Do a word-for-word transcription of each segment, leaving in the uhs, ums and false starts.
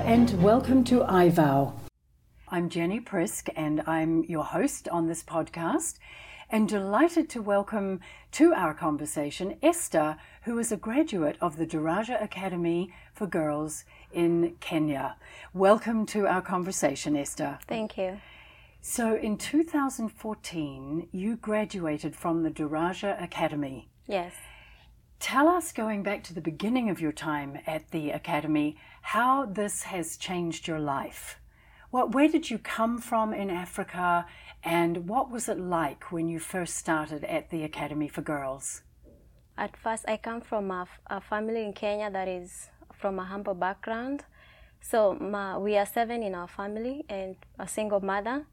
and welcome to iVow. I'm Jenny Prisk and I'm your host on this podcast, and delighted to welcome to our conversation Esther, who is a graduate of the Daraja Academy for Girls in Kenya. Welcome to our conversation, Esther. Thank you. So in two thousand fourteen, you graduated from the Daraja Academy. Yes. Tell us, going back to the beginning of your time at the Academy, how this has changed your life. What, where did you come from in Africa, and what was it like when you first started at the Academy for Girls? At first, I come from a, a family in Kenya that is from a humble background. So my, we are seven in our family and a single mother.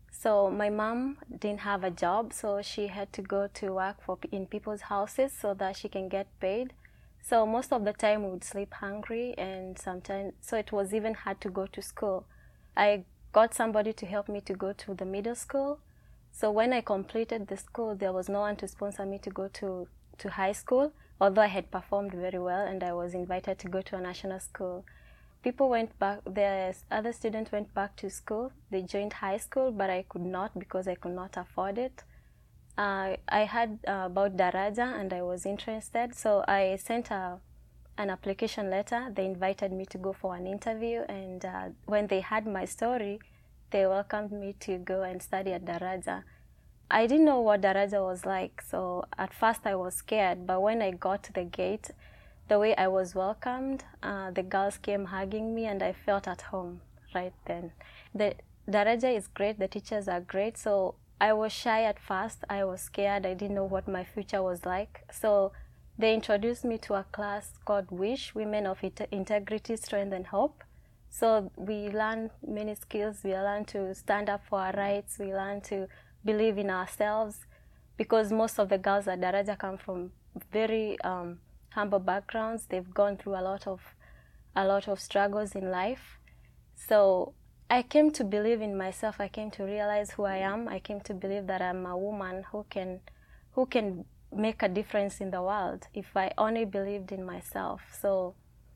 So my mom didn't have a job, so she had to go to work for in people's houses so that she can get paid. So most of the time we would sleep hungry, and sometimes, so it was even hard to go to school. I got somebody to help me to go to the middle school. So when I completed the school, there was no one to sponsor me to go to, to high school, although I had performed very well and I was invited to go to a national school. People went back, the other students went back to school. They joined high school, but I could not because I could not afford it. Uh, I heard uh, about Daraja and I was interested, so I sent a, an application letter. They invited me to go for an interview, and uh, when they heard my story, they welcomed me to go and study at Daraja. I didn't know what Daraja was like, so at first I was scared, but when I got to the gate, the way I was welcomed, uh, the girls came hugging me and I felt at home right then. The Daraja is great, the teachers are great, so I was shy at first, I was scared, I didn't know what my future was like. So they introduced me to a class called WISH, Women of Integrity, Strength and Hope. So we learn many skills, we learn to stand up for our rights, we learn to believe in ourselves, because most of the girls at Daraja come from very um, humble backgrounds. They've gone through a lot of a lot of struggles in life. So I came to believe in myself. I came to realize who I am. I came to believe that I'm a woman who can who can make a difference in the world if I only believed in myself. So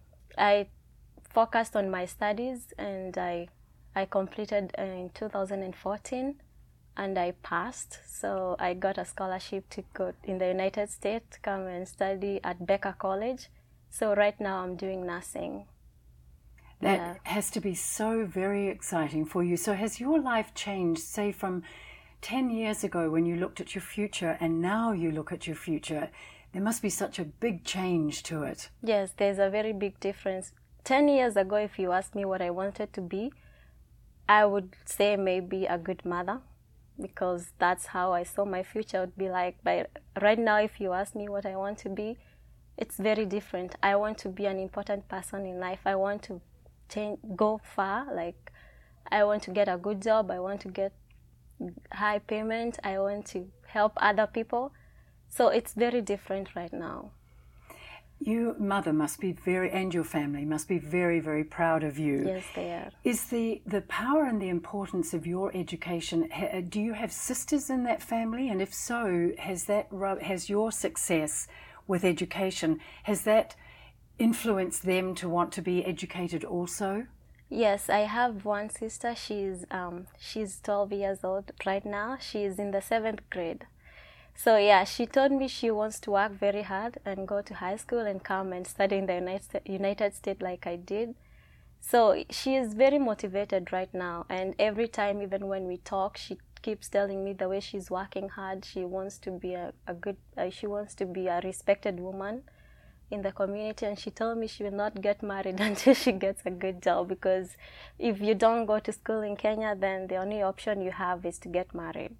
I focused on my studies, and I I completed in two thousand fourteen, and I passed. So I got a scholarship to go in the United States to come and study at Becker College. So right now I'm doing nursing. That yeah. has to be so very exciting for you. So has your life changed, say, from ten years ago when you looked at your future and now you look at your future? There must be such a big change to it. Yes, there's a very big difference. Ten years ago, if you asked me what I wanted to be, I would say maybe a good mother, because that's how I saw my future would be like. But right now, if you ask me what I want to be, it's very different. I want to be an important person in life. I want to change, go far. Like, I want to get a good job. I want to get high payment. I want to help other people. So it's very different right now. Your mother must be very, and your family must be very, very proud of you. Yes, they are. Is the, the power and the importance of your education, do you have sisters in that family? And if so, has that has your success with education, has that influenced them to want to be educated also? Yes, I have one sister. She's um she's twelve years old right now. She's in the seventh grade. So yeah, she told me she wants to work very hard and go to high school and come and study in the United United States like I did. So she is very motivated right now, and every time, even when we talk, she keeps telling me the way she's working hard. She wants to be a, a good, uh, she wants to be a respected woman in the community, and she told me she will not get married until she gets a good job, because if you don't go to school in Kenya, then the only option you have is to get married.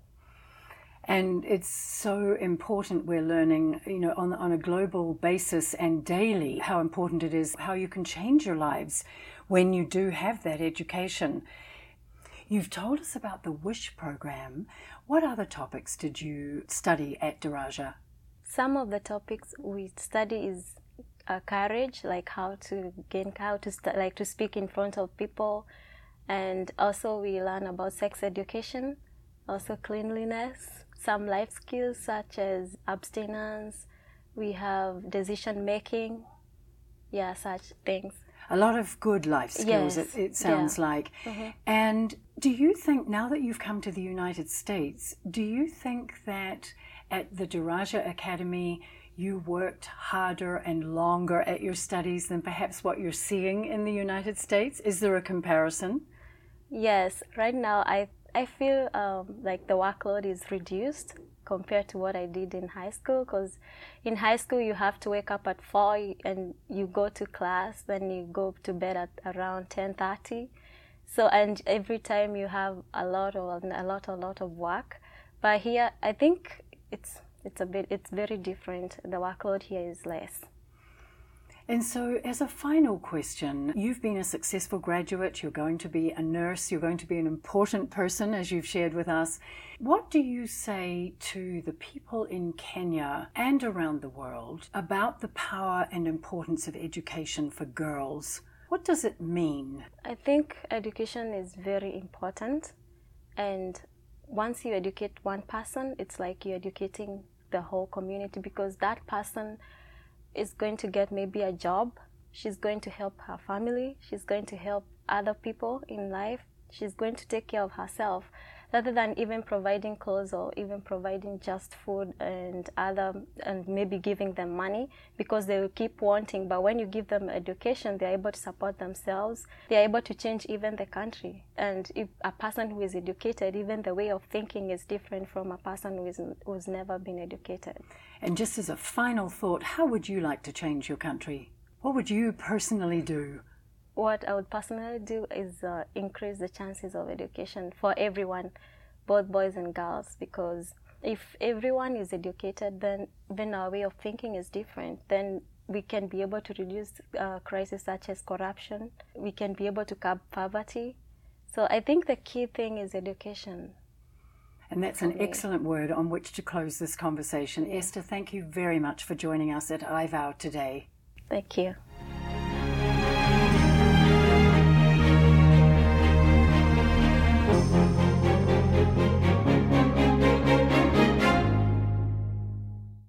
And it's so important, we're learning, you know, on, on a global basis and daily, how important it is, how you can change your lives when you do have that education. You've told us about the WISH program. What other topics did you study at Daraja? Some of the topics we study is uh, courage, like how to gain, how to st- like to speak in front of people, and also we learn about sex education, also cleanliness, some life skills such as abstinence. We have decision making, yeah, such things. A lot of good life skills, Yes. it, it sounds Yeah. like. And do you think, now that you've come to the United States, do you think that at the Duraja Academy you worked harder and longer at your studies than perhaps what you're seeing in the United States? Is there a comparison? Yes, right now I I feel um, like the workload is reduced compared to what I did in high school, because in high school you have to wake up at four and you go to class, then you go to bed at around ten thirty. So, and every time you have a lot of a lot a lot of work. But here I think it's it's a bit it's very different. The workload here is less. And so, as a final question, you've been a successful graduate, you're going to be a nurse, you're going to be an important person, as you've shared with us. What do you say to the people in Kenya and around the world about the power and importance of education for girls? What does it mean? I think education is very important, and once you educate one person, it's like you're educating the whole community, because that person is going to get maybe a job, she's going to help her family, she's going to help other people in life, she's going to take care of herself, rather than even providing clothes or even providing just food and other, and maybe giving them money, because they will keep wanting. But when you give them education, they're able to support themselves, they're able to change even the country. And if a person who is educated, even the way of thinking is different from a person who is, who's never been educated. And just as a final thought, how would you like to change your country? What would you personally do? What I would personally do is uh, increase the chances of education for everyone, both boys and girls, because if everyone is educated, then then our way of thinking is different. Then we can be able to reduce uh, crises such as corruption. We can be able to curb poverty. So I think the key thing is education. And that's an excellent word on which to close this conversation. Esther, thank you very much for joining us at I V O W today. Thank you.